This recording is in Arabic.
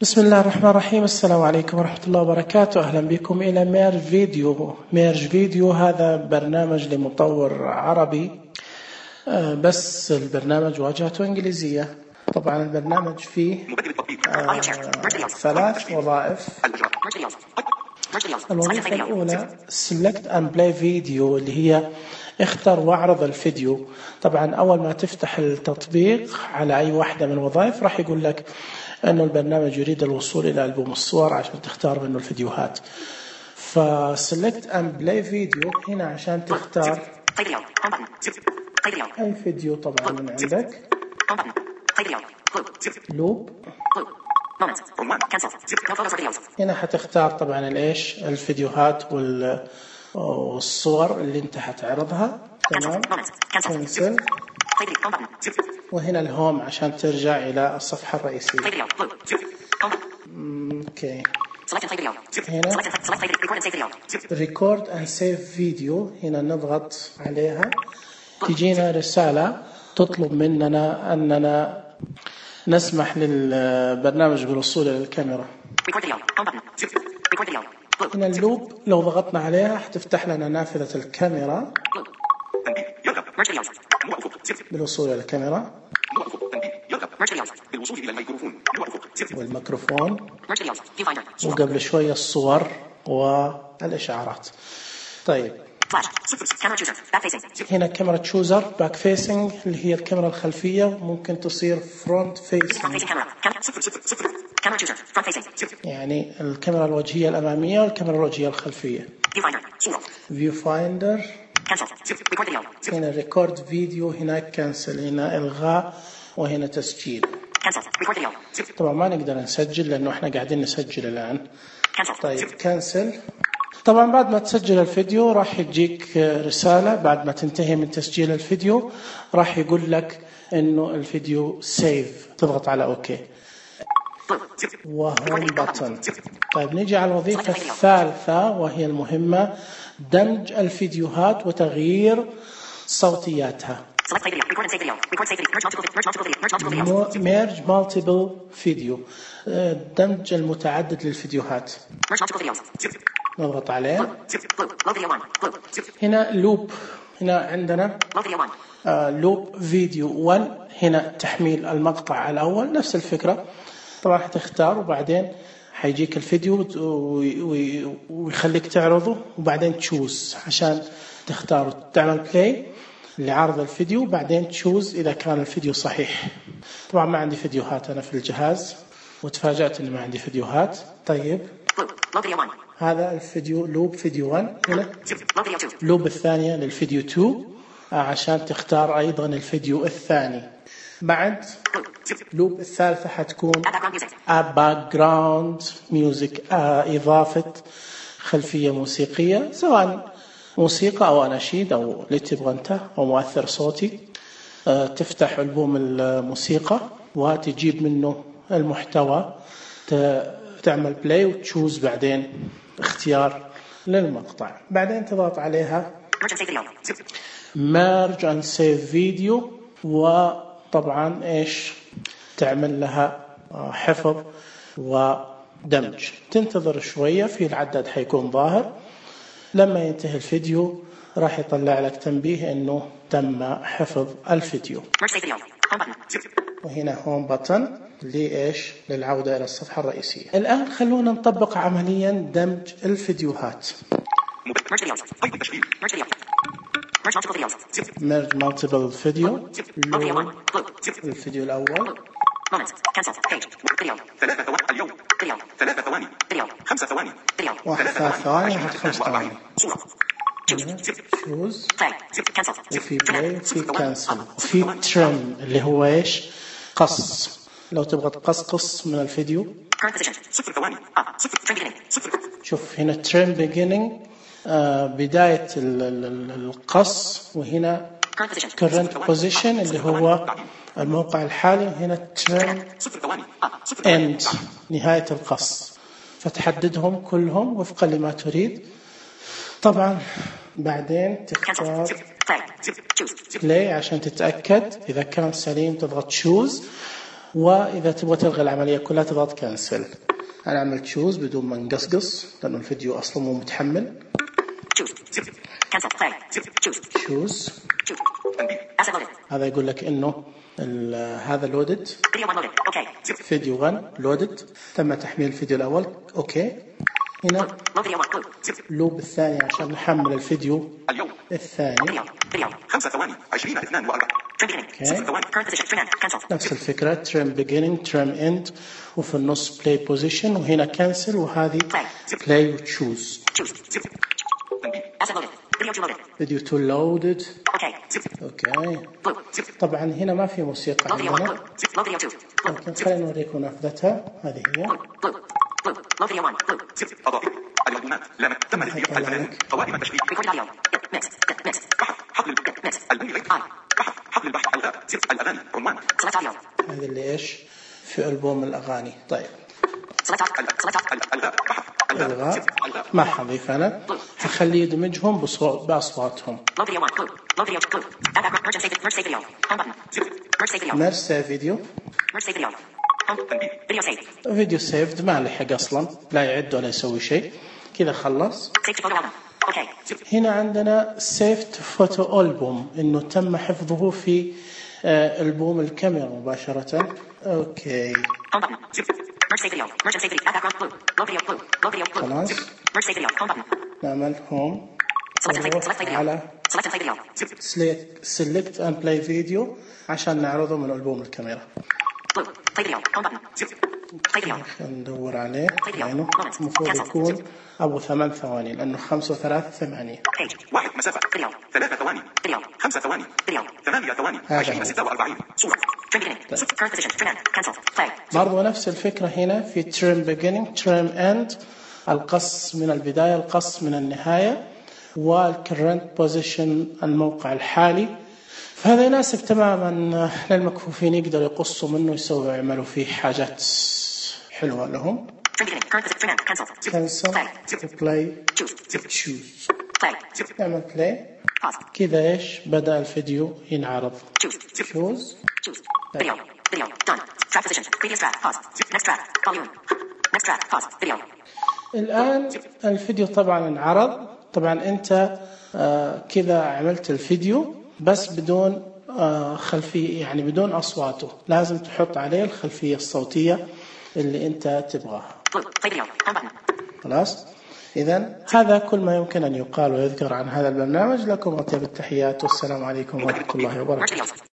بسم الله الرحمن الرحيم. السلام عليكم ورحمة الله وبركاته. أهلا بكم إلى ميرج فيديو. هذا برنامج لمطور عربي، بس البرنامج واجهته إنجليزية. طبعا البرنامج فيه 3 وظائف. الوظيفة الأولى Select and Play Video، اللي هي اختر واعرض الفيديو. طبعا أول ما تفتح التطبيق على أي واحدة من الوظائف راح يقول لك أنه البرنامج يريد الوصول إلى ألبوم الصور عشان تختار منه الفيديوهات. فSelect and Play Video هنا عشان تختار أي فيديو طبعا من عندك. لوب هنا حتختار طبعا الفيديوهات والصور اللي انت حتعرضها. تمام. كنسل. وهنا الهوم عشان ترجع إلى الصفحة الرئيسية. اوكي. هنا Record and Save Video، هنا نضغط عليها تجينا رسالة تطلب مننا أننا نسمح للبرنامج بالوصول إلى الكاميرا. هنا اللوب لو ضغطنا عليها حتفتح لنا نافذة الكاميرا بالوصول إلى الكاميرا والميكروفون، وقبل شوية الصور والإشعارات. طيب هنا كاميرا تشوزر باك فيسنج، اللي هي الكاميرا الخلفية، ممكن تصير فرونت فيسنج، يعني الكاميرا الوجهية الأمامية والكاميرا الوجهية الخلفية. فيو فايندر، هنا ريكورد فيديو، هنا كنسل، هنا إلغاء، وهنا تسجيل. طبعا ما نقدر نسجل لأنه احنا قاعدين نسجل الآن. طيب كنسل. طبعا بعد ما تسجل الفيديو راح يجيك رسالة بعد ما تنتهي من تسجيل الفيديو، راح يقول لك انه الفيديو سيف، تضغط على اوكي وهوم بطن. طيب نيجي على الوظيفة الثالثة وهي المهمة، دمج الفيديوهات وتغيير صوتياتها. ميرج مالتيبل فيديو، دمج المتعدد للفيديوهات. نضغط عليه. هنا لوب، هنا عندنا لوب فيديو 1، هنا تحميل المقطع الأول، نفس الفكرة. طبعا حتختار وبعدين حيجيك الفيديو ويخليك تعرضه، وبعدين تشوز عشان تختار تعمل بلاي لعرض الفيديو، وبعدين تشوز إذا كان الفيديو صحيح. طبعا ما عندي فيديوهات أنا في الجهاز، وتفاجأت إن ما عندي فيديوهات. طيب هذا الفيديو لوب فيديو 1. هنا لوب الثانية للفيديو 2 عشان تختار أيضا الفيديو الثاني. بعد لوب الثالثة حتكون background music، إضافة خلفية موسيقية، سواء موسيقى أو أناشيد أو اللي تبغى أنت، أو مؤثر صوتي. تفتح ألبوم الموسيقى وتجيب منه المحتوى، تعمل بلاي وتشوز بعدين اختيار للمقطع. بعدين تضغط عليها merge and save video، وطبعا تعمل لها حفظ ودمج. تنتظر شوية، في العدد حيكون ظاهر. لما ينتهي الفيديو راح يطلع لك تنبيه انه تم حفظ الفيديو. وهنا هوم بطن للعودة إلى الصفحة الرئيسية. الآن خلونا نطبق عمليا دمج الفيديوهات. merge multiple video، الفيديو الأول. 3 ثواني 5 ثواني 3 ثواني 5 ثواني. شوز، وفي بلاي، وفي كانسل، وفي تريم اللي هو قص. لو تبغى تقصقص من الفيديو، 0 ثواني 0 شوف هنا تريم beginning، بداية القص، وهنا current position اللي هو الموقع الحالي، وهنا تريم end نهاية القص. فتحددهم كلهم وفقا لما تريد. طبعا بعدين تختار play عشان تتأكد إذا كان سليم، تضغط choose. وإذا تبغى تلغي العملية كلها تضغط كنسل. أنا عملت تشوز بدون ما نقصقص لأنه الفيديو أصلا مو متحمل. تشوز هذا يقول لك إنه هذا لودد، فيديو 1 لودد، تم تحميل الفيديو الأول. أوكي، هنا لوب الثاني عشان نحمل الفيديو الثاني. 5 ثواني 20 42 نفس الفكرة، تريم بيجينينج تريم اند، وفي النص بلاي بوزيشن، وهنا كنسل، وهذه بلاي وتشوز. فيديو 2 لودد. اوكي، طبعا هنا ما في موسيقى عندنا، لكن خلينا نوريكم نافذتها. هذه هي الألبومات. لم تم تسجيل الفنان قوائم التشغيل. حقل البحث الغاء الأغاني عنوان. هذا اللي ايش في ألبوم الأغاني. طيب الغاء ما حضيف أنا، هخليه يدمجهم بأصواتهم. ميرج سيف فيديو. فيديو سيفد ما لحق أصلا، لا يعد ولا يسوي شيء، كذا خلص. هنا عندنا سيفت فوتو ألبوم، إنه تم حفظه في ألبوم الكاميرا مباشرة. أوكي خلاص، نعمل هوم على select and play video عشان نعرضه من ألبوم الكاميرا. ندور عليه لأنه المفروض يكون أبو 8 ثواني، لأنه 5 و3 8. 1 مسافة 3 ثواني 5 ثواني 8 ثواني 20 46 صورة. برضو نفس الفكرة هنا في trim beginning trim end، القص من البداية القص من النهاية، والcurrent position الموقع الحالي. فهذا يناسب تماما للمكفوفين، يقدروا يقصوا منه يسووا يعملوا فيه حاجات حلوة لهم. cancel play choose. نعمل play كذا ايش بدأ الفيديو ينعرض. choose الآن الفيديو طبعا انعرض. طبعا انت كذا عملت الفيديو بس بدون خلفية، يعني بدون أصواته، لازم تحط عليه الخلفية الصوتية اللي انت تبغاها. خلاص، إذن هذا كل ما يمكن أن يقال ويذكر عن هذا البرنامج. لكم أطيب التحيات والسلام عليكم ورحمة الله وبركاته.